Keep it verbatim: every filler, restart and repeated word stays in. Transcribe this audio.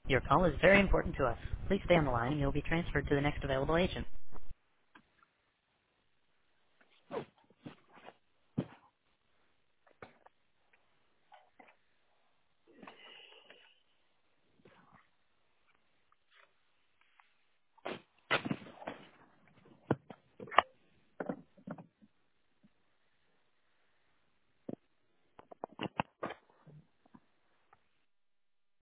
Your call is very important to us. Please stay on the line and you'll be transferred to the next available agent.